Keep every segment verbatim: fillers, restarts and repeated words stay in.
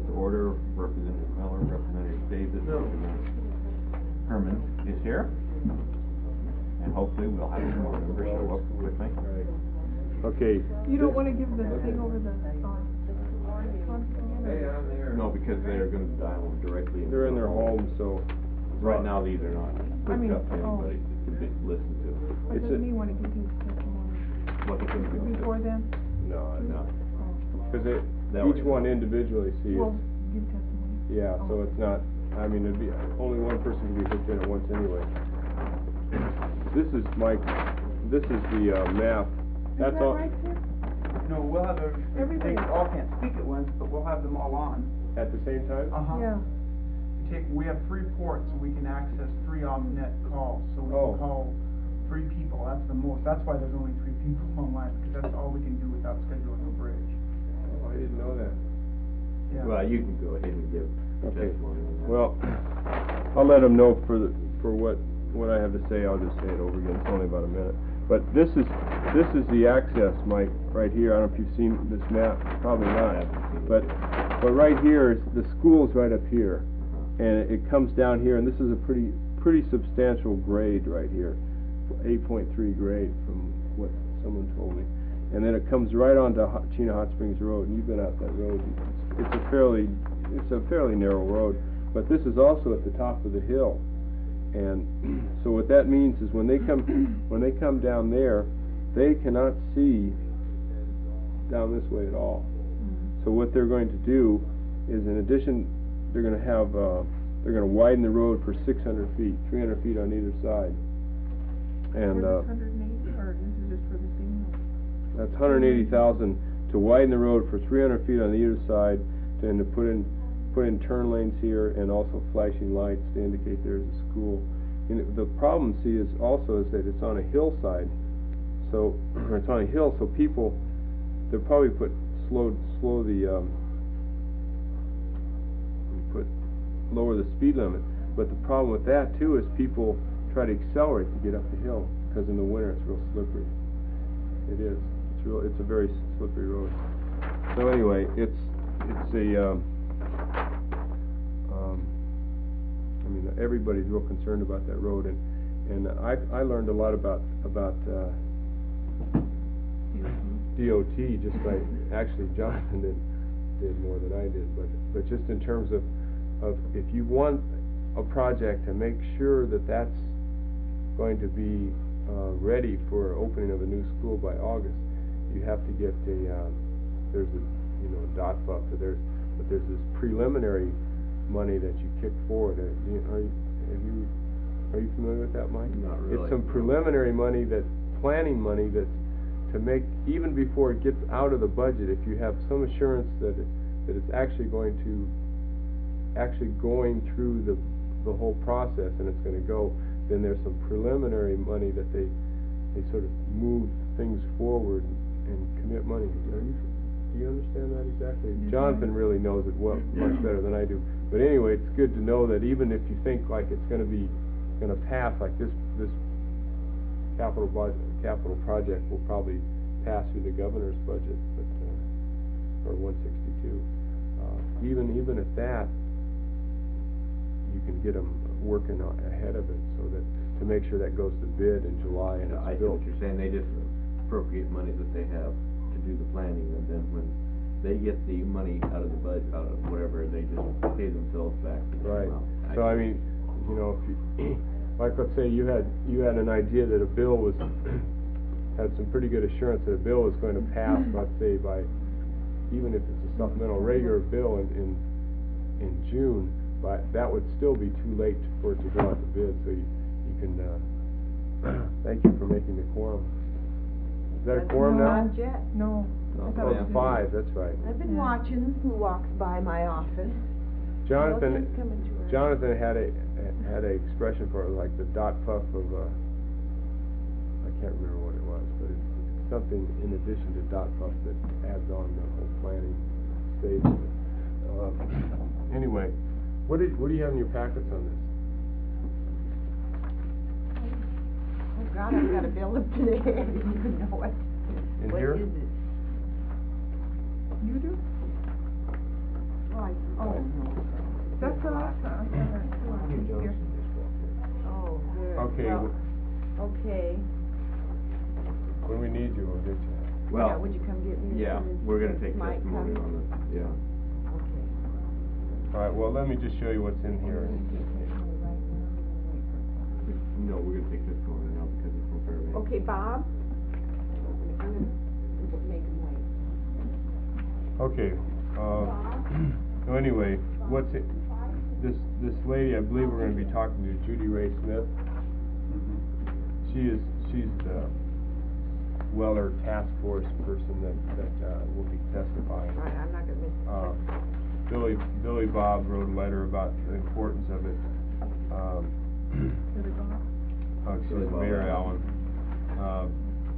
to order. Representative Miller, Representative Davis, No. Representative Herman is here. And hopefully we'll have some more members show up with me. Okay. You don't want to give the thing over the, uh, Hey, I'm there. No, because they're gonna dial directly into They're in their home. homes, so. Right now, these are not I mean, hooked up to oh. anybody to be, listen to. But It's doesn't a- he want to give his testimony What they're gonna do. before then? No, No. Oh. because it, That each way. one individually sees. Well, give testimony. Yeah, so Oh. it's not, I mean, it'd be, only one person can be hooked in at once anyway. This is Mike, this is the, uh, map. Is That's that all. right, Tim? No, we'll have a, Everybody. they all can't speak at once, but we'll have them all on. At the same time? Uh-huh. Yeah. We take, we have three ports, so we can access three off-net calls, so we Oh. can call three people, that's the most, that's why there's only three people online, because that's all we can do without scheduling a bridge. Oh, I didn't know that. Yeah. Well, you can go ahead and give Okay. testimony on that. Well, I'll let them know for the, for what, what I have to say. I'll just say it over again. It's only about a minute. But this is, this is the access, Mike, right here. I don't know if you've seen this map, probably not. But, but right here, is the school's right up here. And it comes down here, and this is a pretty, pretty substantial grade right here. eight point three grade from what someone told me. And then it comes right onto Hot, Chena Hot Springs Road, and you've been out that road. It's, it's a fairly, it's a fairly narrow road, but this is also at the top of the hill. And so what that means is when they come, when they come down there, they cannot see down this way at all. So what they're going to do is, in addition, they're going to have, uh, they're going to widen the road for six hundred feet, three hundred feet on either side. And, uh, For this hundred and eighty, or this is just for the signal? that's one hundred eighty thousand to widen the road for three hundred feet on either side, and to put in, put in turn lanes here, and also flashing lights to indicate there's a school. And the problem, see, is also is that it's on a hillside, so, or it's on a hill, so people, they'll probably put, slow, slow the, um, put, lower the speed limit. But the problem with that, too, is people try to accelerate to get up the hill, because in the winter it's real slippery. It is. It's real, it's a very slippery road. So anyway, it's, it's a, um, um, I mean, everybody's real concerned about that road, and, and I, I learned a lot about, about, uh, D O T just by, actually Jonathan did, did more than I did, but, but just in terms of, of if you want a project to make sure that that's going to be, uh, ready for opening of a new school by August, you have to get a, uh, there's a, you know, dot F U P, there's, but there's this preliminary money that you kick forward. Uh, do you, are you, have you, are you familiar with that, Mike? Not really. It's some preliminary money, that planning money that's to make, even before it gets out of the budget, if you have some assurance that it, that it's actually going to, actually going through the, the whole process and it's going to go, then there's some preliminary money that they, they sort of move things forward and commit money. Are you, do you understand that exactly? Yes, Jonathan really knows it well, much better than I do. But anyway, it's good to know that even if you think like it's going to be, going to pass, like this, this capital budget, capital project will probably pass through the governor's budget, but, uh, or one sixty-two. Uh, even, even at that, you can get them working a- ahead of it, so that, to make sure that goes to bid in July and I it's see built. what you're saying, they just appropriate money that they have to do the planning, and then when they get the money out of the budget, out of whatever, they just pay themselves back. Right. Well, So I mean, you know, if you, like let's say you had, you had an idea that a bill was, had some pretty good assurance that a bill was going to pass, let's say by, even if it's a supplemental regular bill in, in, in June, but that would still be too late for it to go out to bid, so you, you can, uh, thank you for making the quorum. Is that a quorum No, now? not yet. No. I No. thought Oh, it was it's five, that's right. I've been Yeah. watching who walks by my office. Jonathan, Nothing's coming to her. Jonathan had a, had a expression for it, like the dot puff of, uh, I can't remember what it was, but it's something in addition to dot puff that adds on the whole planning stage. Uh, anyway, what did, what do you have in your packets on this? Oh God, I've got a bill up today, I didn't even know it. In here? What is it? You do? Oh, I Oh, Well, Yeah, would you come get me? as Yeah, soon as we're gonna take Mike testimony comes? on it, yeah. Okay. Alright, well, let me just show you what's in here. We're gonna take testimony right now, we're gonna wait for it. No, we're gonna take testimony now because it's from Fairbanks. Okay, Bob? I'm gonna make him wait. Okay, uh, so anyway, what's it, this, this lady, I believe we're gonna be talking to Judy Ray Smith. She is, she's the Weller Task Force person that, that, uh, will be testifying. All right, I'm not gonna miss the Uh, testimony. Billy, Billy Bob wrote a letter about the importance of it. Um, For the golf. oh, excuse Billy me, Bob Mayor Allen. Allen.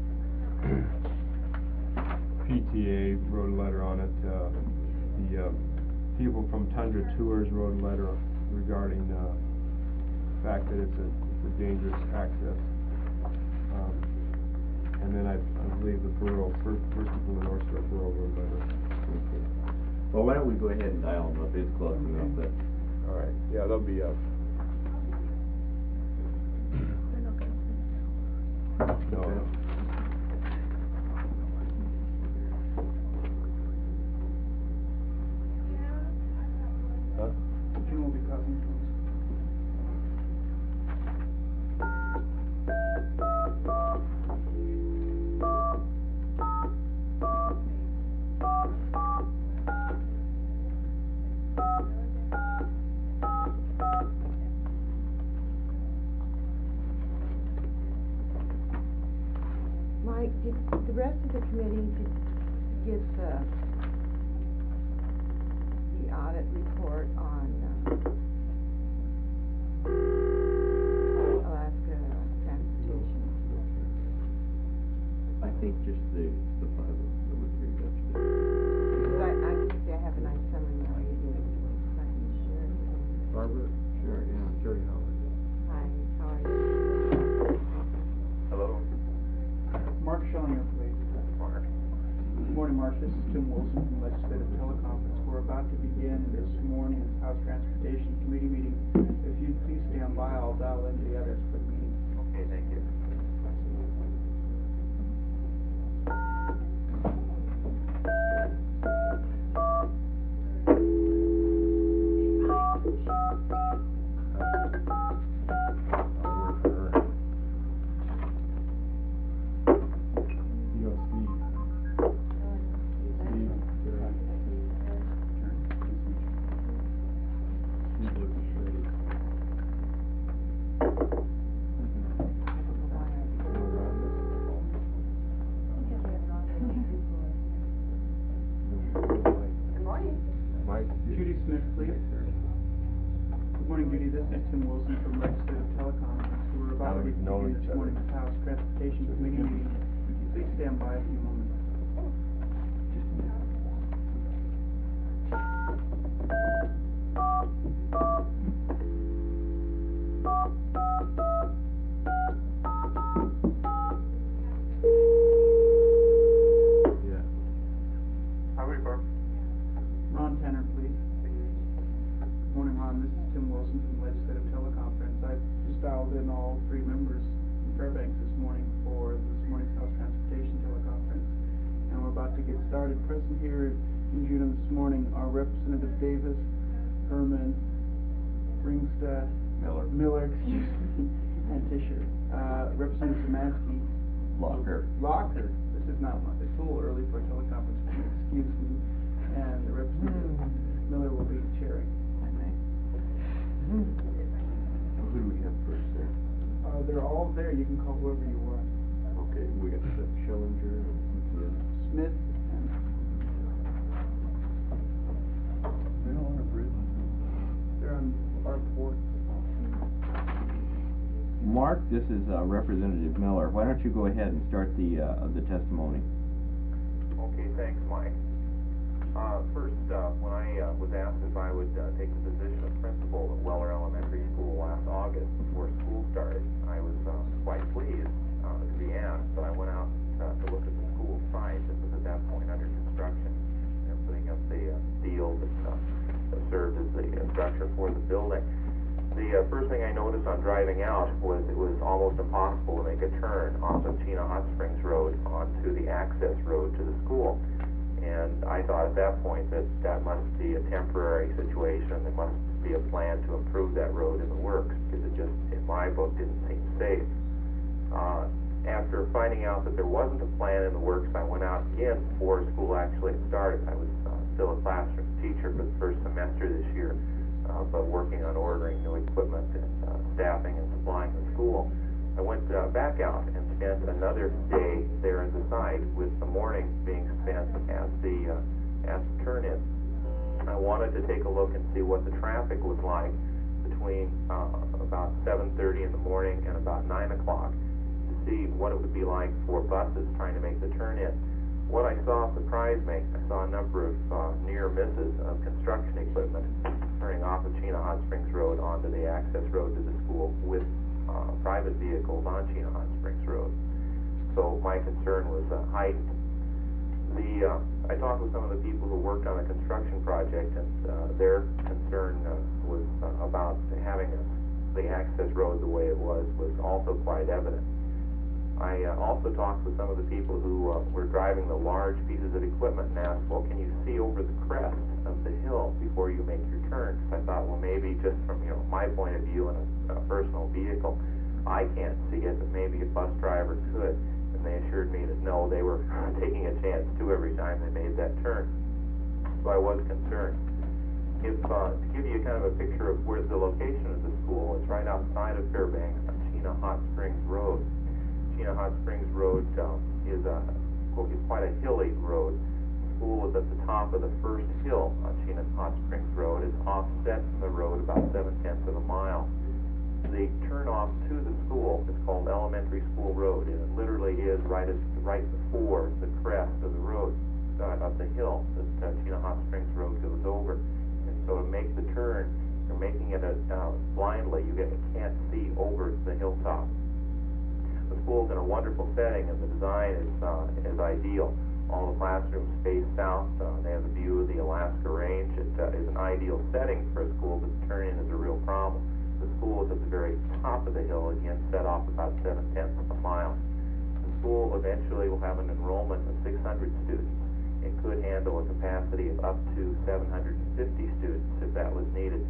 Uh, P T A wrote a letter on it. Uh, the, uh, people from Tundra Tours wrote a letter regarding, uh, the fact that it's a, it's a dangerous access. Um, and then I, I believe the Borough, first, person from the North Shore Borough wrote a letter. Okay. Well, why don't we go ahead and dial them up, it's close enough that, All right, yeah, they'll be up. They're not gonna finish. No, no. Huh? Jim will be talking to us. Mike, did the rest of the committee did give the, the audit report on, uh, Alaska Transportation? I think just the, the five of them that were here yesterday. Because I, I think I have a nice summary now, you did it. Hi, Sharon. Barbara? Sure, yeah. Jerry Howard. Hi, how are you? Hello, Mark Schillinger, please. Mark. Good morning, Mark. This is Tim Wilson from Legislative Teleconference. We're about to begin this morning's House Transportation Committee meeting. If you'd please stand by, I'll dial into the others for the meeting. Okay, thank you. I'll work for her. You know Steve. Steve, Jerry. Steve looks ready. Good morning. Mike. Judy Smith, please. Good morning, Judy. This is Tim Wilson from Legislative Teleconference. We're about Now to we know begin each this other. morning's House Transportation Committee meeting. Would you please stand by a few moments? Yeah. Highway Department. Ron Tanner, please. Good morning, Ron. This is Tim Wilson from Legislative Teleconference. I just dialed in all three members from Fairbanks this morning for this morning's House Transportation Teleconference. And we're about to get started. Present here in Juneau this morning are Representative Davis, Herman, Ringstad, Miller, Miller, excuse me, and Tischer. Uh, Representative Szymanski. Locker. Locker. This is not, it's a little early for a teleconference, excuse me. And the Representative Miller will be chairing. Who do we have first there? Uh, they're all there, you can call whoever you want. Okay, we got the Schillinger and who's the other? Smith and, They don't want to bridge. they're on our board. Mark, this is uh, Representative Miller. Why don't you go ahead and start the, uh, the testimony? Okay, thanks, Mike. Uh, first, uh, when I, uh, was asked if I would, uh, take the position of principal at Weller Elementary School last August before school started, I was, uh, quite pleased, uh, to be asked, but I went out, uh, to look at the school site that was at that point under construction. They're putting up the, uh, steel that, uh, that served as the uh, structure for the building. The uh, first thing I noticed on driving out was it was almost impossible to make a turn off of Chena Hot Springs Road onto the access road to the school. And I thought at that point that that must be a temporary situation. There must be a plan to improve that road in the works, because it just, in my book, didn't seem safe. Uh, after finding out that there wasn't a plan in the works, I went out again before school actually had started. I was uh, still a classroom teacher for the first semester this year, uh, but working on ordering new equipment and uh, staffing and supplying the school. I went uh, back out and spent another day there at the site, with the morning being spent at the uh, at the turn-in. I wanted to take a look and see what the traffic was like between uh, about seven thirty in the morning and about nine o'clock, to see what it would be like for buses trying to make the turn-in. What I saw surprised me. I saw a number of uh, near misses of construction equipment turning off of Chena Hot Springs Road onto the access road to the school, with uh, private vehicles on Chena Hot Springs Road. So my concern was uh, heightened. The, uh, I talked with some of the people who worked on the construction project, and uh, their concern uh, was uh, about having a, the access road the way it was, was also quite evident. I uh, also talked with some of the people who uh, were driving the large pieces of equipment and asked, well, can you see over the crest of the hill before you make your turn? Because I thought, well, maybe just from, you know, my point of view in a, a personal vehicle, I can't see it, but maybe a bus driver could. And they assured me that no, they were taking a chance too every time they made that turn. So I was concerned. If, uh, to give you kind of a picture of where the location of the school, it's right outside of Fairbanks on Chena Hot Springs Road. Chena Hot Springs Road um, is a is quite a hilly road. The school is at the top of the first hill on Chena Hot Springs Road. It's offset from the road about seven tenths of a mile. The turnoff to the school is called Elementary School Road, and it literally is right as, right before the crest of the road, uh, of the hill that uh, Chena Hot Springs Road goes over. And so to make the turn, you're making it a, uh, blindly. You, get, you can't see over the hilltop. The school's in a wonderful setting, and the design is uh, is ideal. All the classrooms face south. Uh, they have a view of the Alaska Range. It uh, is an ideal setting for a school, but the turn-in is a real problem. The school is at the very top of the hill, again set off about seven tenths of a mile. The school eventually will have an enrollment of six hundred students and could handle a capacity of up to seven hundred fifty students if that was needed.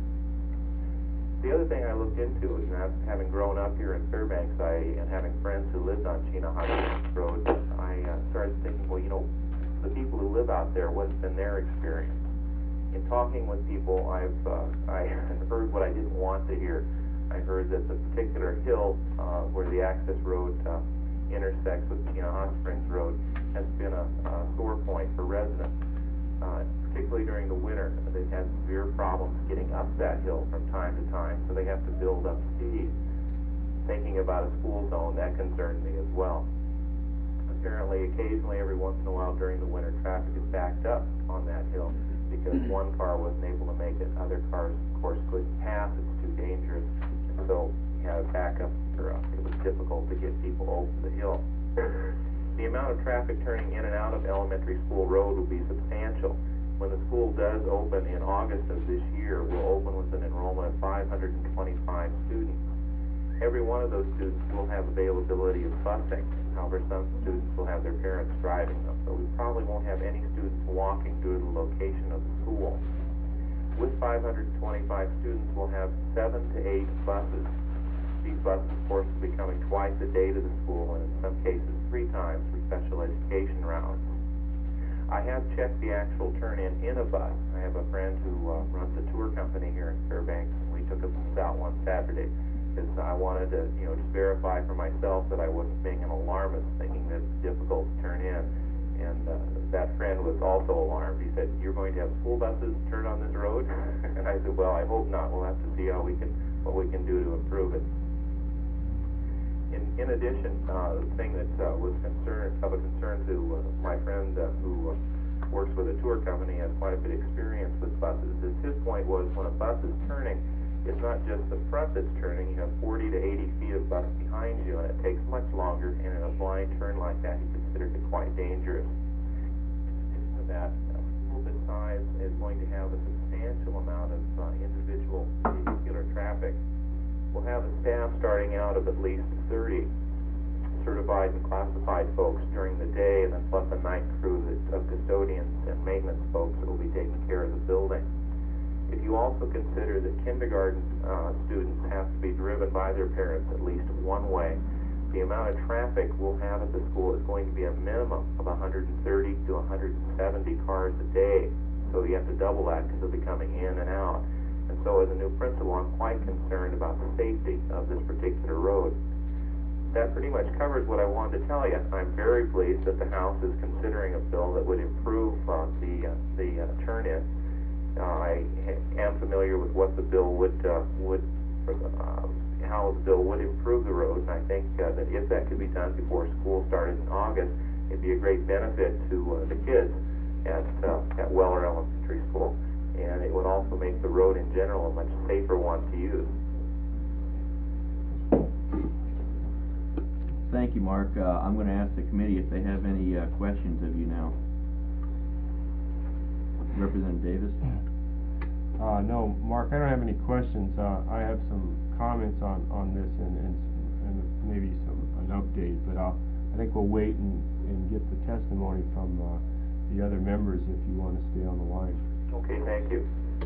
The other thing I looked into is, that having grown up here in Fairbanks, I, and having friends who lived on Chena Hot Springs Road, I uh, started thinking, well, you know, the people who live out there, what's been their experience? In talking with people, I've uh, I heard what I didn't want to hear. I heard that the particular hill uh, where the access road uh, intersects with Chena Hot Springs Road has been a, a sore point for residents, uh, particularly during the winter. They've had severe problems getting up that hill from time to time, so they have to build up speed. Thinking about a school zone, that concerned me as well. Apparently, occasionally, every once in a while during the winter, traffic is backed up on that hill, because one car wasn't able to make it. Other cars, of course, couldn't pass. It's too dangerous. And so you had a backup. Or, uh, it was difficult to get people over the hill. The amount of traffic turning in and out of Elementary School Road will be substantial. When the school does open in August of this year, we'll open with an enrollment of five hundred twenty-five students. Every one of those students will have availability of busing. However, some students will have their parents driving them, so we probably won't have any students walking due to the location of the school. With five hundred twenty-five students, we'll have seven to eight buses. These buses, of course, will be coming twice a day to the school, and in some cases three times for special education routes. I have checked the actual turn-in in a bus. I have a friend who uh, runs a tour company here in Fairbanks, and we took a bus out one Saturday, because I wanted to, you know, just verify for myself that I wasn't being an alarmist, thinking that it's difficult to turn in. And uh, that friend was also alarmed. He said, "You're going to have school buses turn on this road?" And I said, "Well, I hope not. We'll have to see how we can, what we can do to improve it." In, in addition, uh, the thing that uh, was concern, of a concern to uh, my friend uh, who uh, works with a tour company, has quite a bit of experience with buses, is his point was, when a bus is turning, it's not just the front that's turning. You have forty to eighty feet of bus behind you, and it takes much longer, and in a blind turn like that, he considered it quite dangerous. In addition to that, a school this size twenty-five is going to have a substantial amount of uh, individual vehicular traffic. We'll have a staff starting out of at least thirty certified and classified folks during the day, and then plus a night crew that, of custodians and maintenance folks that will be taking care of the building. If you also consider that kindergarten uh, students have to be driven by their parents at least one way, the amount of traffic we'll have at the school is going to be a minimum of one hundred thirty to one hundred seventy cars a day. So you have to double that because they'll be coming in and out. And so as a new principal, I'm quite concerned about the safety of this particular road. That pretty much covers what I wanted to tell you. I'm very pleased that the House is considering a bill that would improve uh, the, uh, the uh, turn-in. Uh, I am familiar with what the bill would, uh, would uh, how the bill would improve the road, and I think uh, that if that could be done before school started in August, it'd be a great benefit to uh, the kids at, uh, at Weller Elementary School, and it would also make the road in general a much safer one to use. Thank you, Mark. Uh, I'm gonna ask the committee if they have any, uh, questions of you now. Representative Davis? Uh, no, Mark, I don't have any questions. Uh, I have some comments on, on this and, and, and maybe some, an update, but I'll, I think we'll wait and, and get the testimony from, uh, the other members if you want to stay on the line. Okay, thank you.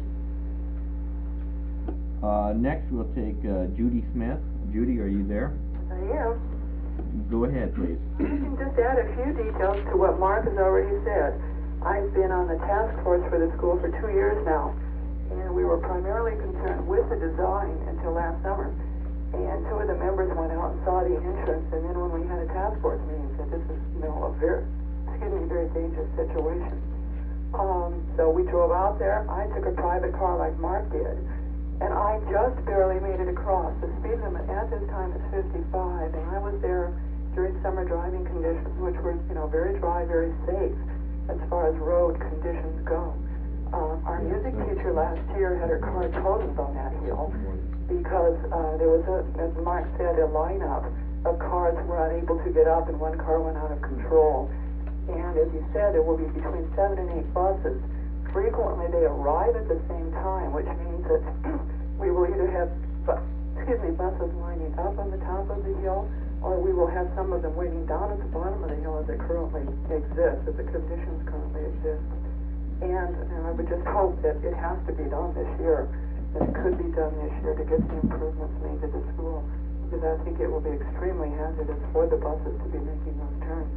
Uh, next we'll take, uh, Judy Smith. Judy, are you there? I am. Go ahead, please. I can just add a few details to what Mark has already said. I've been on the task force for the school for two years now, and we were primarily concerned with the design until last summer. And two of the members went out and saw the entrance, and then when we had a task force meeting, said this is, you know, a very, excuse me, very dangerous situation. Um, so we drove out there. I took a private car like Mark did, and I just barely made it across. The speed limit at this time is fifty-five, and I was there during summer driving conditions, which were, you know, very dry, very safe as far as road conditions go. Um, our music teacher last year had her car totaled on that hill because uh, there was, a, as Mark said, a lineup of cars who were unable to get up, and one car went out of control. And as he said, there will be between seven and eight buses. Frequently they arrive at the same time, which means that we will either have bu excuse me, buses lining up on the top of the hill, or we will have some of them waiting down at the bottom of the hill as it currently exists, as the conditions currently exist. And, and I would just hope that it has to be done this year, that it could be done this year to get the improvements made to the school, because I think it will be extremely hazardous for the buses to be making those turns.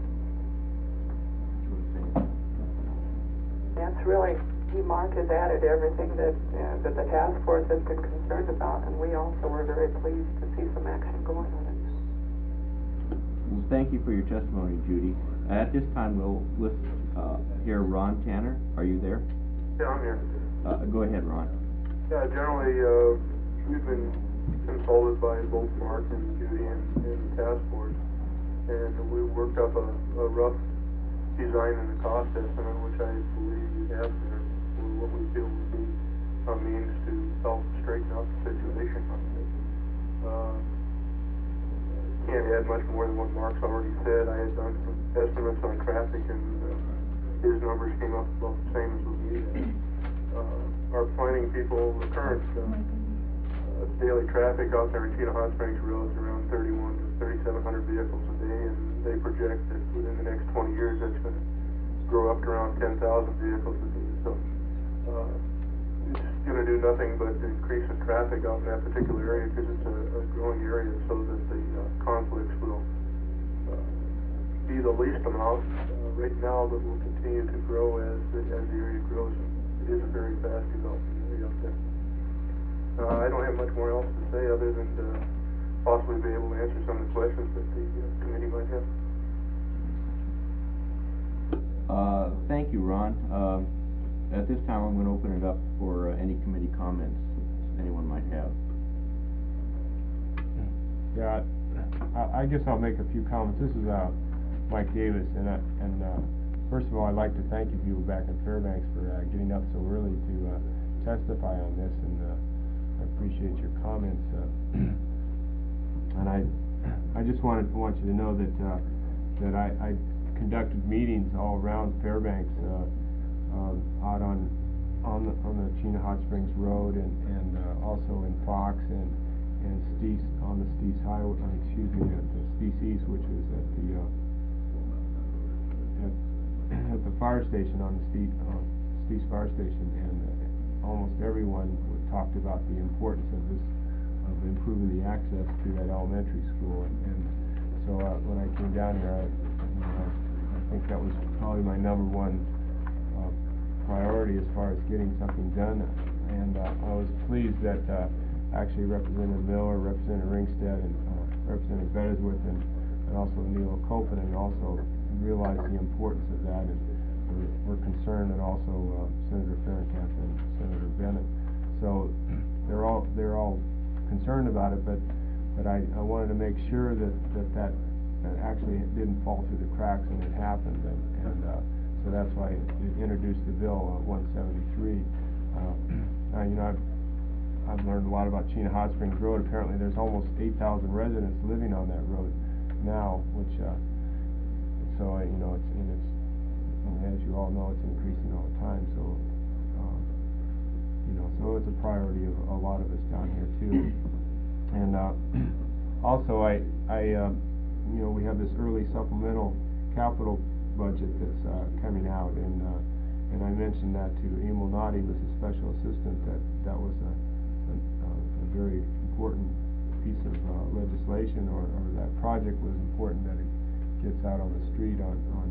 That's really, he, Mark has added everything that, uh, that the task force has been concerned about, and we also were very pleased to see some action going on it. Well, thank you for your testimony, Judy. At this time, we'll list, uh, hear Ron Tanner. Are you there? Yeah, I'm here. Uh, go ahead, Ron. Yeah, generally, uh, we've been consulted by both Mark and Judy and, and the task force, and we worked up a, a rough design and a cost estimate, which I believe we have there, for what we feel would be a means to help straighten out the situation on this. Uh, can't add much more than what Mark's already said. I had done some estimates on traffic, and uh, his numbers came up about the same as what we had. Uh, our planning people, the current uh, uh, daily traffic out there in Chino Hot Springs Road is around thirty-one to thirty-seven hundred vehicles a day, and they project that within the next twenty years that's going to grow up to around ten thousand vehicles a day. So uh, it's going to do nothing but increase the traffic out in that particular area, because it's a, a growing area, so that the uh, conflicts will uh, be the least amount uh, right now, but will continue to grow as the, as the area grows. It is a very fast developing area up there. Uh, I don't have much more else to say other than to possibly be able to answer some of the questions that the uh, committee might have. Uh, thank you, Ron. Um, at this time, I'm going to open it up for uh, any committee comments anyone might have. Yeah, I, I guess I'll make a few comments. This is uh, Mike Davis, and, I, and uh, first of all, I'd like to thank you people back in Fairbanks for uh, getting up so early to uh, testify on this, and uh, I appreciate your comments. Uh, and I, I just wanted want you to know that uh, that I, I conducted meetings all around Fairbanks, uh, um, out on on the Chena Hot Springs Road and, and, uh, also in Fox and, and Steese, on the Steese Highway, uh, excuse me, at the Steese East, which is at the, uh, at, at the fire station on the Steese, uh, Steese Fire Station, and uh, almost everyone w- talked about the importance of this, of improving the access to that elementary school, and, and so, uh, when I came down here, I, you know, I think that was probably my number one, uh, priority as far as getting something done, and, uh, I was pleased that, uh, actually Representative Miller, Representative Ringstead, and, uh, Representative Bettesworth, and, and also Neil Copeland, and also realized the importance of that, and we're, we're concerned, and also, uh, Senator Fahrenkamp and Senator Bennett. So, they're all, they're all concerned about it, but, but I, I wanted to make sure that, that, that, that actually didn't fall through the cracks, and it happened, and, and, uh, so that's why it introduced the bill, uh, one seventy-three. Uh, uh, you know, I've, I've learned a lot about Chena Hot Springs Road. Apparently there's almost eight thousand residents living on that road now, which, uh, so, uh, you know, it's, and it's, and as you all know, it's increasing all the time, so, uh, you know, so it's a priority of a lot of us down here too. And, uh, also I, I, um, you know, we have this early supplemental capital budget that's, uh, coming out, and, uh, and I mentioned that to Emil Noddy, who's a special assistant, that that was a, a, a very important piece of, uh, legislation, or, or that project was important, that it gets out on the street on, on,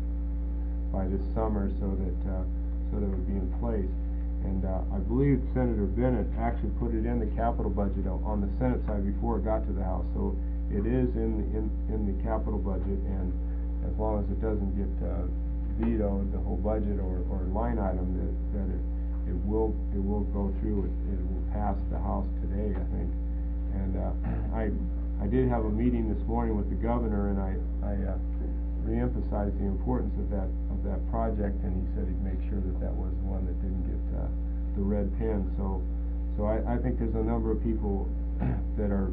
by this summer, so that, uh, so that it would be in place. And, uh, I believe Senator Bennett actually put it in the capital budget o- on the Senate side before it got to the House, so it is in, the in, in the capital budget, and as long as it doesn't get, uh, vetoed, the whole budget or, or line item, that, that it, it will, it will go through, it, it will pass the House today, I think. And, uh, I, I did have a meeting this morning with the governor, and I, I, uh, re-emphasized the importance of that, of that project, and he said he'd make sure that that was one that didn't get, uh, the red pen, so, so I, I think there's a number of people that are,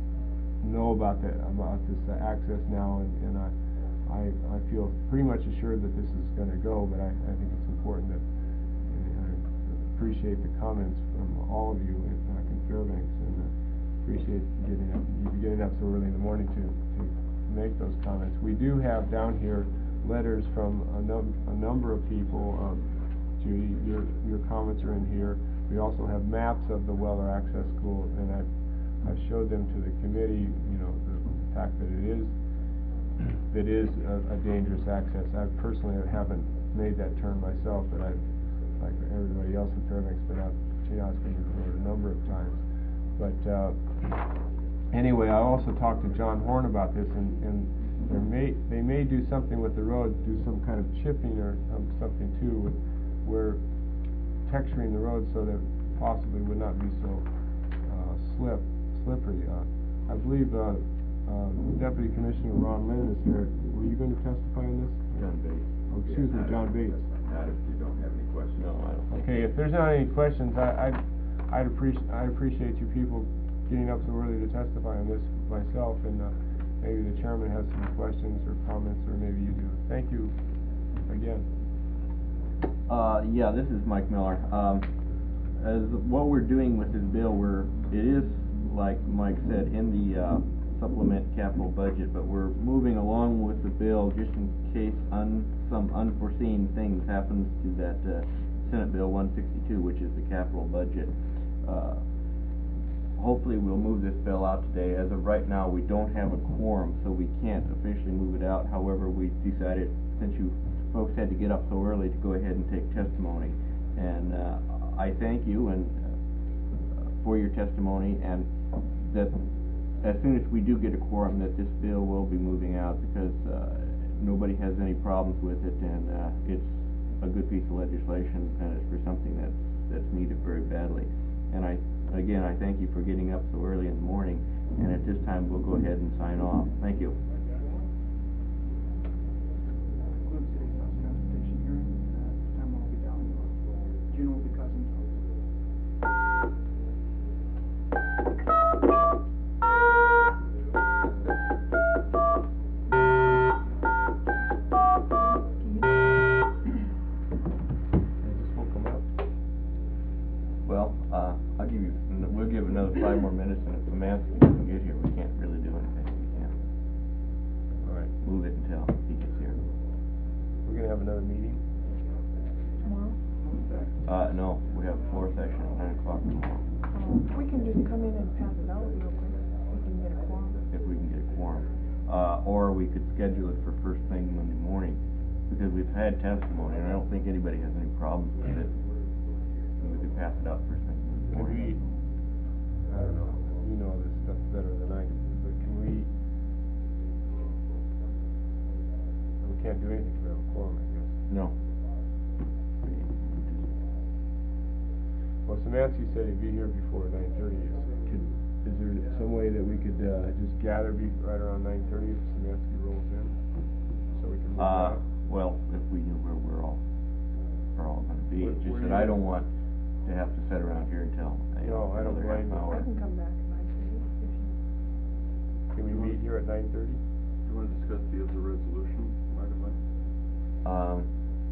know about that, about this uh, access now, and, and I, I, I feel pretty much assured that this is gonna go, but I, I think it's important that, and I appreciate the comments from all of you in, uh, in Fairbanks, and uh, appreciate getting up, you getting up so early in the morning to, to make those comments. We do have down here letters from a num- a number of people, um, Judy, your, your comments are in here. We also have maps of the Weller Access School, and I've, I've showed them to the committee, you know, the fact that it is that is a, a dangerous access. I personally haven't made that turn myself, but I've, like everybody else in Fairbanks, been out Chena Hot Springs Road a number of times. But uh, anyway, I also talked to John Horn about this, and, and there may they may do something with the road, do some kind of chipping or um, something too, with, where texturing the road so that possibly would not be so uh, slip slippery. Uh, I believe. Uh, Uh, Deputy Commissioner Ron Lynn is here. Were you going to testify on this? John Bates. Oh, excuse me, Yeah, John not- Bates. Not if you don't have any questions. No, I don't think. Okay, if there's not any questions, I, I'd, I'd appreciate, I appreciate you people getting up so early to testify on this myself, and, uh, maybe the chairman has some questions or comments, or maybe you do. Thank you again. Uh, yeah, this is Mike Miller. Um, as what we're doing with this bill, we're, it is, like Mike said, in the, uh, supplement capital budget, but we're moving along with the bill just in case un, some unforeseen things happens to that, uh, Senate Bill one sixty-two, which is the capital budget. Uh, hopefully we'll move this bill out today. As of right now, we don't have a quorum, so we can't officially move it out. However, we decided, since you folks had to get up so early, to go ahead and take testimony. And, uh, I thank you and, uh, for your testimony, and that as soon as we do get a quorum, that this bill will be moving out, because uh, nobody has any problems with it, and uh, it's a good piece of legislation, and it's for something that's that's needed very badly. And I, again, I thank you for getting up so early in the morning, and at this time, we'll go ahead and sign off. Thank you. Concludes today's House transportation hearing. Uh, at this time, I'll be down. June will be causing five more minutes, and if Samansky doesn't get here, we can't really do anything. We can't All right, move it until he gets here. we're gonna have another meeting? Tomorrow? Uh, no, we have a floor session at nine o'clock tomorrow, Um, we can just come in and pass it out real quick, we can get a quorum. if we can get a quorum. Uh, or we could schedule it for first thing Monday morning, because we've had testimony, and I don't think anybody has any problems with it. And we could pass it out first thing Monday Can morning. we, I don't know, you know this stuff better than I do, but can we, we can't do anything if we have a quorum, I guess. No. We- we just- Well, Samansky said he'd be here before nine thirty, could, is there some way that we could, uh, just gather be, right around nine thirty if Samansky rolls in? So we can move Uh, that? well, if we knew where we're all, we're all gonna be, Where- it's just where that you- I don't want to have to sit around here until, you know, No, I don't another half blame you. hour. I can come back at nine thirty if you. Can we meet here at nine thirty? You wanna discuss the other resolution, Mark and Mike? Um,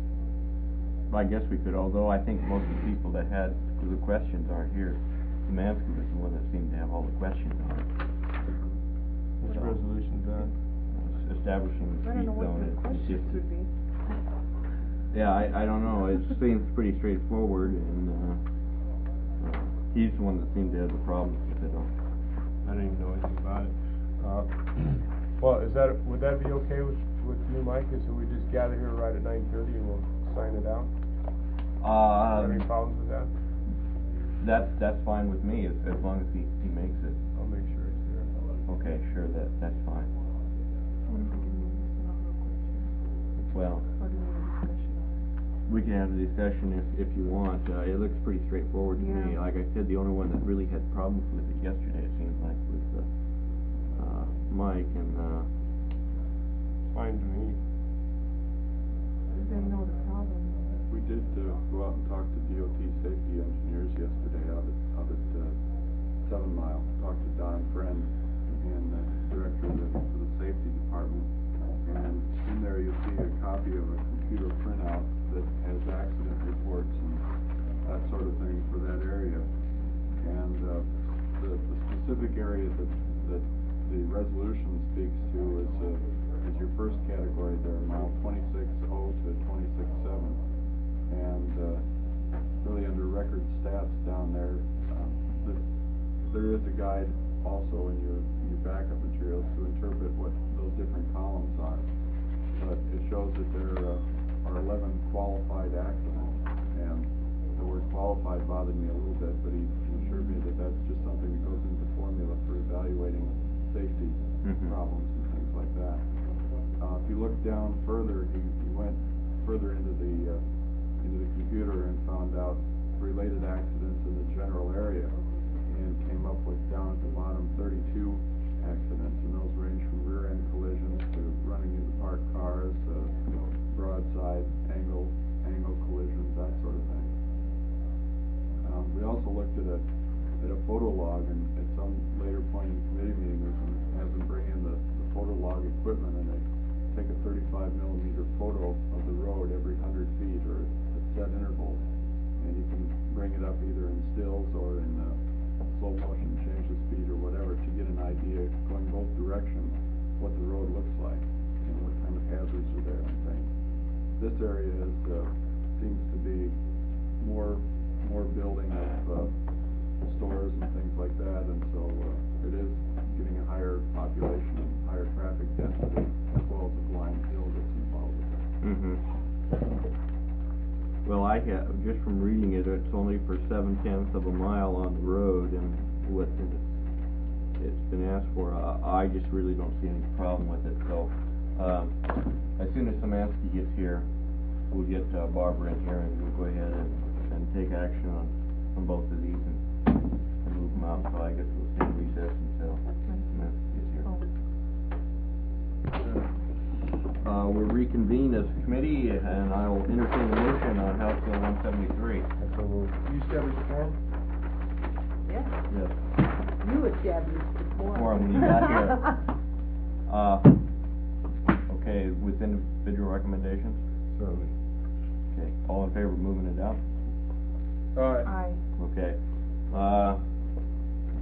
I guess we could, although I think most of the people that had the questions aren't here. Samansky was the one that seemed to have all the questions on it. Which So, resolution's that? it's Establishing the I don't speed know what zone. the It's- it's questions just- would be. Yeah, I, I don't know, it seems pretty straightforward, and, uh, uh, he's the one that seemed to have the problems with it all. I don't even know anything about it. Uh, well, is that, would that be okay with, with you, Mike, is that we just gather here right at nine thirty and we'll sign it out? Uh, Have any problems with that? that's, that's fine with me, as, as long as he, he makes it. I'll make sure it's there. Okay, sure, that, that's fine. I wonder if we can move this out real quick too. Well, Or do we have a discussion on it? we can have a discussion if, if you want, uh, it looks pretty straightforward to me. Yeah. Like I said, the only one that really had problems with it yesterday, it seems like, was, uh, uh, Mike, and, uh, Fine to me. They know the problem. We did, uh, go out and talk to D O T safety engineers yesterday out at, out at, uh, Seven Mile, talked to Don Friend, and, uh, director of the, of the safety department. And in there you'll see a copy of a computer printout that has accident reports and that sort of thing for that area. And, uh, the, the specific area that, that the resolution speaks to is, uh, is your first category there, mile twenty-six oh to twenty-six seven. And, uh, really under record stats down there, uh, the, there is a guide also in your, in your backup materials to interpret what those different columns are. But it shows that there, uh, are eleven qualified accidents, and the word qualified bothered me a little bit, but he assured me that that's just something that goes into the formula for evaluating safety Mhm. problems and things like that. Uh, if you look down further, he, he went further into the, uh, into the computer and found out related accidents in the general area, and came up with down at the bottom thirty-two accidents, and those range from rear end collisions to running into parked cars, uh, broadside angle, angle collisions, that sort of thing. Um, we also looked at a, at a photo log, and at some later point in the committee meeting, we can have them bring in the, the photo log equipment, and they take a thirty-five millimeter photo of the road every hundred feet or at set intervals, and you can bring it up either in stills or in, uh, slow motion, change the speed or whatever, to get an idea going both directions, what the road looks like, and what kind of hazards are there and things. This area is, uh, seems to be more, more building of, uh, stores and things like that, and so, uh, it is getting a higher population and higher traffic density, as well as the blind hill that's involved with it. Mm-hmm. Well, I have, just from reading it, it's only for seven tenths of a mile on the road, and what it's, it's been asked for, uh, I just really don't see any problem with it, so, um, as soon as Samansky gets here, we'll get, uh, Barbara in here, and we'll go ahead and, and take action on, on both of these and, and move them out, so I guess we'll stay in recess until Samansky gets here. Oh. Uh, we'll reconvene as a committee, and I will entertain a motion on House Bill one seventy-three. You established a quorum? Yeah, Yes. you established the quorum. Quorum when you got here. Uh, okay, with individual recommendations? Certainly. Okay, all in favor of moving it out? Alright. Aye. Okay. Uh,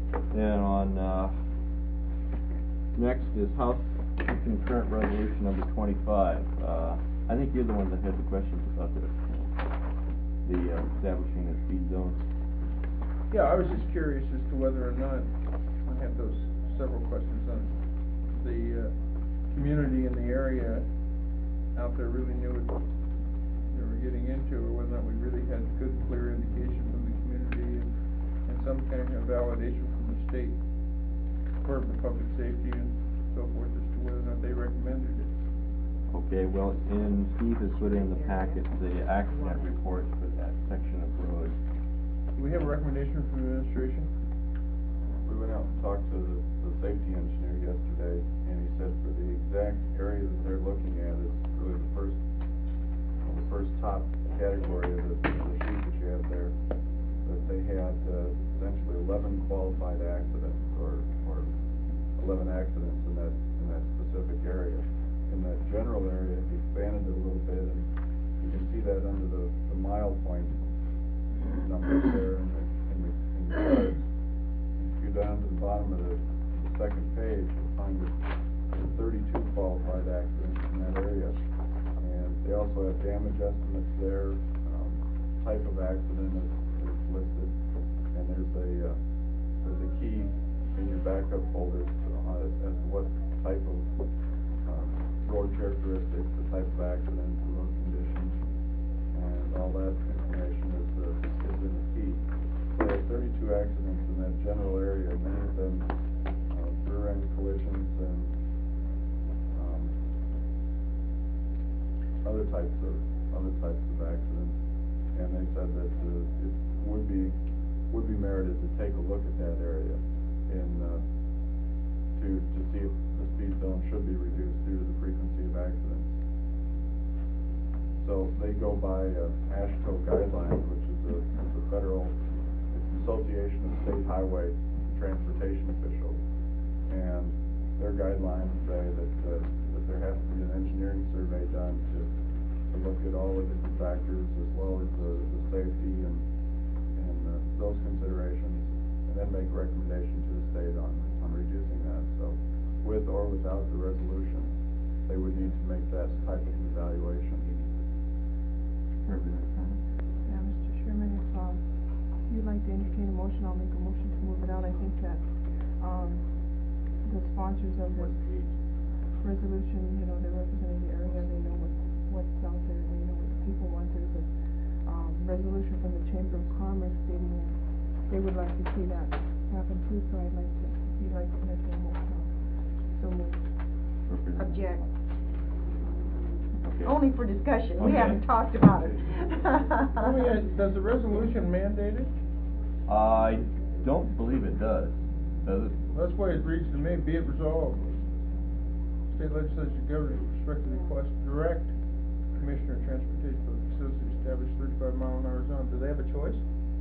Then on, uh, next is House concurrent resolution number twenty-five. Uh, I think you're the one that had the questions about the, the uh, establishing of speed zones. Yeah, I was just curious as to whether or not, I have those several questions on the, uh, community in the area out there really knew what they were getting into, or whether or not we really had good, clear indication from the community and, and some kind of validation from the state Department of Public Safety and so forth as to whether or not they recommended it. Okay, well, in, Steve has put in the packet the accident reports for that section of road. Do we have a recommendation from the administration? We went out and talked to the, the safety engineer yesterday, and he said for the exact area that they're looking at is really the first, well, the first top category of the, the sheet that you have there, that they had uh, essentially eleven qualified accidents, or, or eleven accidents in that, in that specific area. In that general area, he expanded it a little bit, and you can see that under the, the mile point numbers there in the, in the, in the charts. If you go down to the bottom of the, the second page, you'll find that there's thirty-two qualified accidents in that area. And they also have damage estimates there, um, type of accident is, is listed, and there's a, uh, there's a key in your backup folder uh, as, as to what type of um, road characteristics, the type of accident, the road conditions, and all that information is, uh, is in the key. So there are thirty-two accidents in that general area, many of them uh, rear-end collisions and um, other types of other types of accidents. And they said that uh, it would be would be merited to take a look at that area in uh, to to see if the speed zone should be reduced due to the frequency of accidents. So they go by uh, AASHTO guidelines, which is a, it's a federal, it's the Association of State Highway Transportation Officials, and their guidelines say that uh, that there has to be an engineering survey done to to look at all the different factors as well as the, the safety and and uh, those considerations, and then make a recommendation to the state on on reducing that. So, with or without the resolution, they would need to make that type of evaluation. Yeah, Mister Chairman, if, um, you'd like to entertain a motion, I'll make a motion to move it out. I think that, um, the sponsors of this resolution, you know, they're representing the area, they know what, what's out there, they know what the people want. There's a, um, resolution from the Chamber of Commerce stating that they would like to see that happen too, so I'd like to, if you'd like to make a motion, so moved. Object. Okay. Only for discussion, we Okay. haven't talked about it. I mean, uh, does the resolution mandate it? I don't believe it does, does it? That's why it reads to me, be it resolved. State legislature government respectfully request direct Commissioner of Transportation for the facility to establish thirty-five mile an hour zone. Do they have a choice?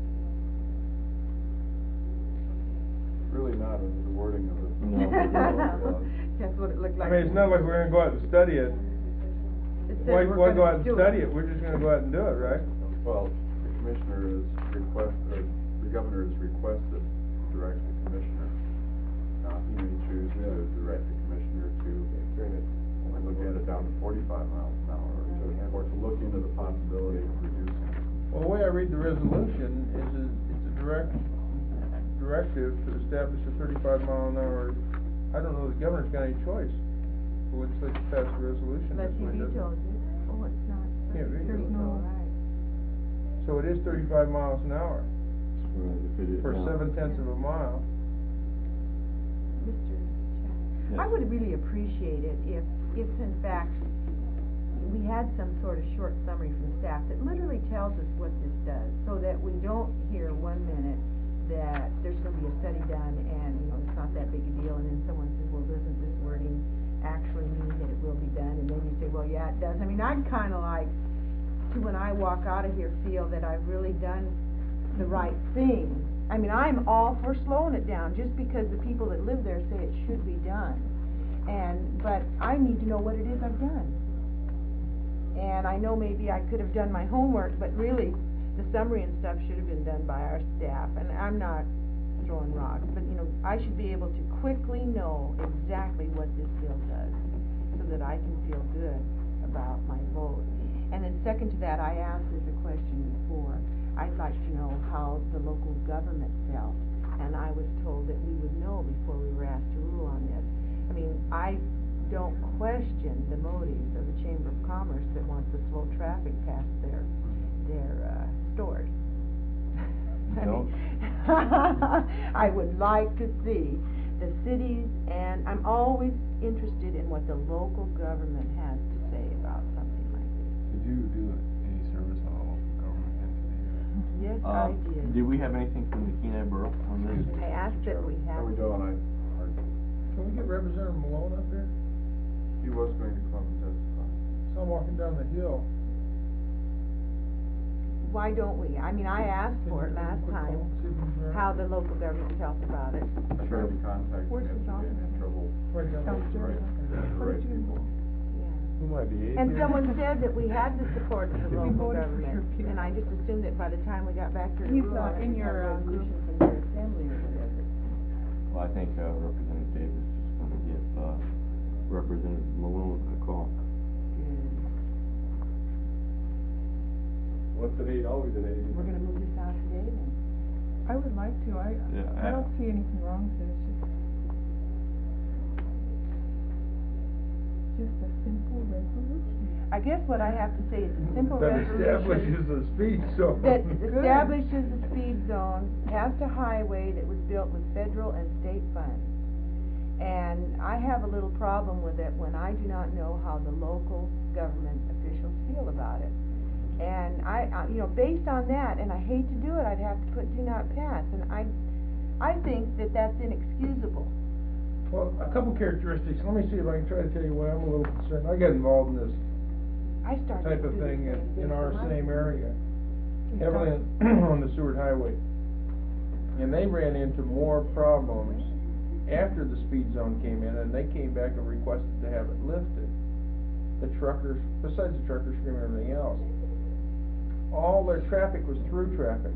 Really not under the wording of it. No, it doesn't. That's what it looked like. I mean, it's not like we're gonna go out and study it. It says Why, we're why go gonna out and do study it? We're just gonna go out and do it, right? Well, the commissioner is request, or the governor has requested to direct the commissioner. Now, he may choose to direct the commissioner to look at it down to forty-five miles an hour, or to, or to look into the possibility of reducing. Well, the way I read the resolution is a, it's a direct, directive to establish a thirty-five mile an hour. I don't know, the governor's got any choice. The legislature passed a resolution. Unless that's he why it doesn't- vetoes it. Oh, it's not. Can't veto There's it. no, right. So it is thirty-five miles an hour Well, if it is for now. seven tenths of a mile. Mister Chairman, I Yes. would really appreciate it if, if in fact, we had some sort of short summary from staff that literally tells us what this does, so that we don't hear one minute that there's gonna be a study done and, you know, it's not that big a deal, and then someone says, well, doesn't this wording actually mean that it will be done? And then you say, well, yeah, it does. I mean, I'd kinda like to, when I walk out of here, feel that I've really done the right thing. I mean, I'm all for slowing it down, just because the people that live there say it should be done. And, but I need to know what it is I've done. And I know maybe I could have done my homework, but really, the summary and stuff should have been done by our staff. And I'm not, throwing rocks, but, you know, I should be able to quickly know exactly what this bill does, so that I can feel good about my vote. And then second to that, I asked this a question before, I'd like to know how the local government felt, and I was told that we would know before we were asked to rule on this. I mean, I don't question the motives of the Chamber of Commerce that wants to slow traffic past their, their, uh, stores. I mean, I would like to see the cities, and I'm always interested in what the local government has to say about something like this. Did you do any service on a local government entity? Yes, I Um, did. Did we have anything from the Kenai Borough on this? I asked that we have. No, we don't, I, I, Can we get Representative Malone up here? he was going to come and testify. So I'm walking down the hill. Why don't we? I mean, I asked for it last time, how the local government felt about it. I tried to contact him Where's his yesterday and had office? trouble. Right down getting the Downstairs. right- the right people. Who might be eight And here? someone said that we had the support of the We local voted for government, your and I just assumed that by the time we got back here to He's, rule uh, on it, in we'd your, have uh, group. resolution from their assembly or whatever. Well, I think, uh, Representative Davis is gonna give, uh, Representative Malone a call. What's an eight, always an eight. We're gonna move this out today then. I would like to, I, Yeah, I I- don't see anything wrong with it, it's just, just a simple resolution. I guess what I have to say is a simple That resolution. establishes a speed zone. That establishes a speed zone past a highway that was built with federal and state funds. And I have a little problem with it when I do not know how the local government officials feel about it. And I, I, you know, based on that, and I hate to do it, I'd have to put do not pass, and I, I think that that's inexcusable. Well, a couple characteristics, let me see if I can try to tell you why I'm a little concerned. I got involved in this I started type to of do the thing same in, thing in our for my- same area, heavily on the Seward Highway. And they ran into more problems after the speed zone came in, and they came back and requested to have it lifted. The truckers, besides the truckers screaming and everything else, all their traffic was through traffic.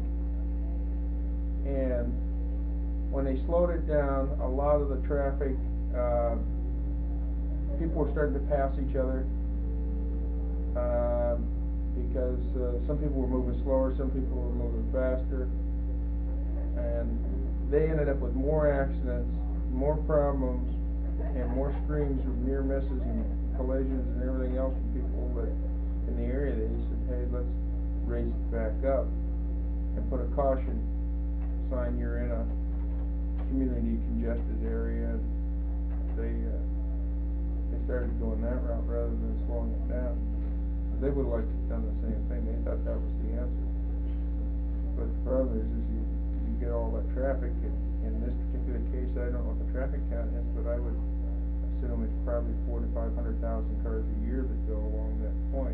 And when they slowed it down, a lot of the traffic, uh, people were starting to pass each other. Uh, because, uh, some people were moving slower, some people were moving faster. And they ended up with more accidents, more problems, and more screams of near misses and collisions and everything else from people that, in the area, they said, hey, let's raise it back up and put a caution sign, you're in a community congested area. They, uh, they started going that route rather than slowing it down. They would've liked to have done the same thing, they thought that was the answer. But the problem is, is you, you get all that traffic, and in this particular case, I don't know what the traffic count is, but I would assume it's probably four to five hundred thousand cars a year that go along that point.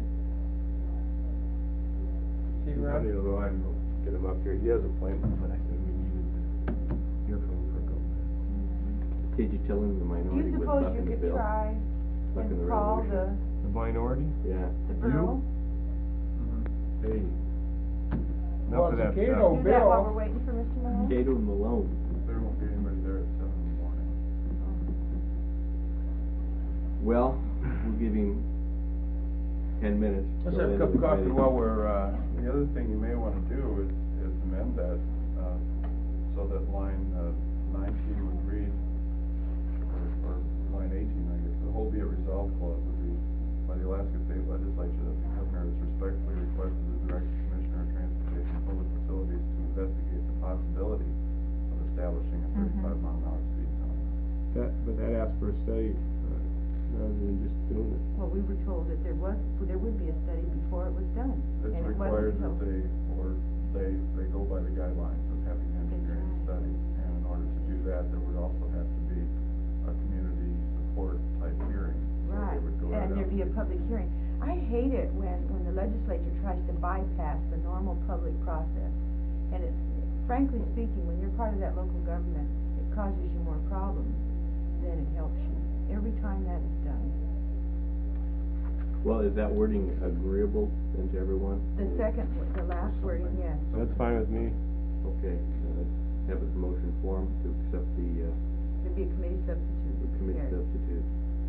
See, I Ron? need to know, I don't get him up here, he has a appointment, but I said we needed to hear from him for a couple minutes. Did you tell him the Do minority you was suppose stuck you in the could bill? try Stuck in the and call the, resolution? The minority? Yeah. the borough? Hey. Well, Enough of it's a that Cato stuff. Do that while Bill. we're waiting for Mister Malone? Cato Malone. There won't be anybody there at seven in the morning. Well, we'll give him ten minutes. Let's till have a the end cup the of coffee committee. while we're, uh, The other thing you may wanna do is, is amend that, uh, so that line, uh, nineteen would read, or, or line eighteen, I guess, the whole be it resolved clause would read, by the Alaska State Legislature that the governor is respectfully requested to direct the Commissioner of Transportation and Public Facilities to investigate the possibility of establishing a thirty-five mile an hour speed zone. That, but that asks for a study, uh, rather than just doing it. Well, we were told that there was, there would be a study before it was done, It's and it required wasn't that till. they, or they, they go by the guidelines of having an engineering study, and in order to do that, there would also have to be a community support type hearing. So Right, they would go right and there'd out be a to- public hearing. I hate it when, when the legislature tries to bypass the normal public process. And it's, frankly speaking, when you're part of that local government, it causes you more problems than it helps you, every time that is done. Well, is that wording agreeable then to everyone? The second, the last wording, yes. That's fine with me. Okay, uh, have a motion for him to accept the, uh, It'd be a committee substitute. the committee Yes. substitute.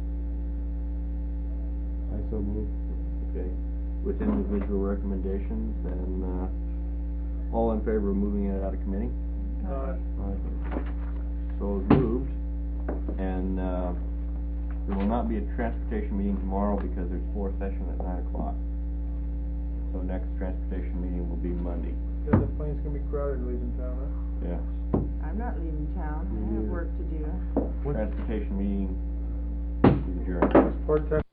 I so move. Okay, with individual recommendations, and, uh, all in favor of moving it out of committee? Uh, So it's moved, and, uh, there will not be a transportation meeting tomorrow because there's floor session at nine o'clock. So next transportation meeting will be Monday, Yeah, the plane's gonna be crowded leaving town, huh? yeah. I'm not leaving town, I have work to do. Transportation meeting is adjourned. Part-time